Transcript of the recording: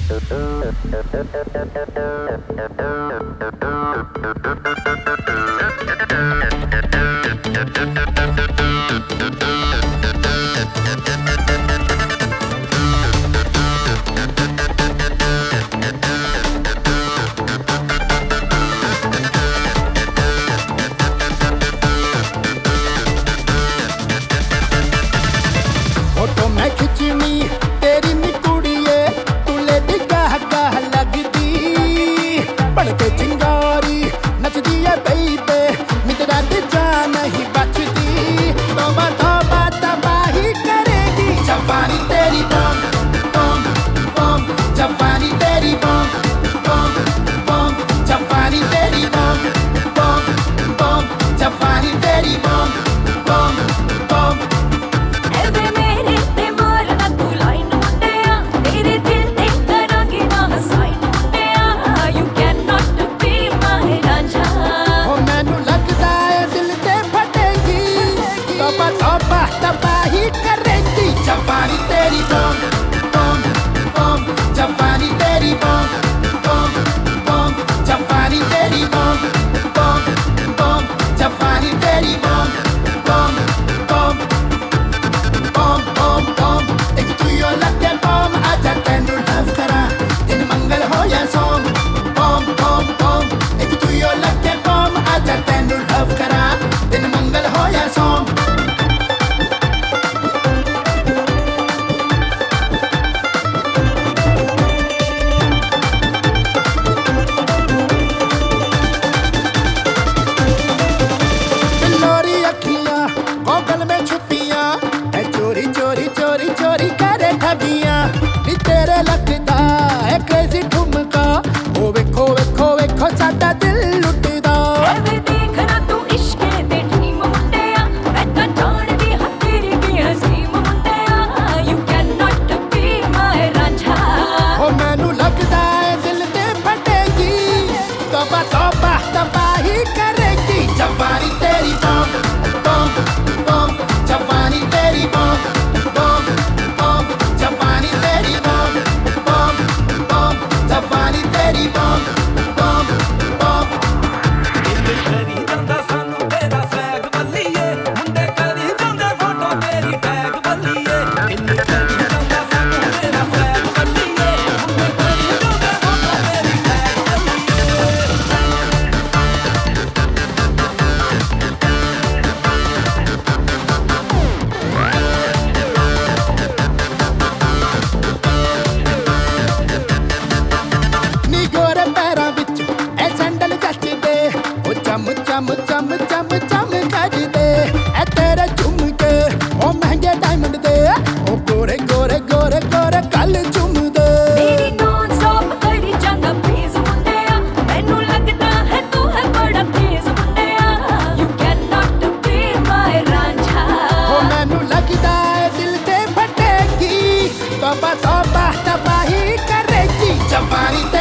photo मैं खिंचनी तेरी नी कुड़िए तुले दी गाह गाह लगदी पड़के चिंगारी नचदी है बेबे मित्रा दी जान नहीं बचदी तोबा तोबा तबाही करेगी जवानी तेरी बम बम बम जवानी तेरी बम बम बम जवानी तेरी बम बम बम जवानी तेरी बम बम बम तबाही करेगी जवानी तेरी बम बम बम जवानी तेरी बम बम बम जवानी तेरी बम बम बम जवानी तेरी बम बम बम बम बम बम एक तू यो लगे बम आजा तेनू लव करा दिन मंगल हो या सोम बम बम बम एक तू यो लगे बम आजा तेनू लव करा दिन मंगल हो या सोम चोरी करे ठगियां नी तेरे लगदा है क्रेजी ठुमका ओ वेखो वेखो वेखो साडा दिल लुटदा वे देखना तू इश्क दे ढीम मुंडिया मैं तां जानदी हां तेरी की हसीम मुंडिया you can not be my Ranjha ओ मैनू लगदा है दिल ते फटेगी तोबा तोबा तबाही करेगी जवानी तेरी बम बम बम जवानी तेरी बम चम चम चम चम कर दे ए तेरे झुमके ओ महंगे डायमंड दे ओ गोरे गोरे गोरे गोरे कल चुम दे मेरी नॉन स्टॉप करी जांदा प्लीज मुंडिया मैनू लगदा है तू है बड़ा तेज मुंडिया you can not be my Ranjha ओ मैनू लगदा है दिल ते फटेगी तोबा तोबा तबाही करेगी जवानी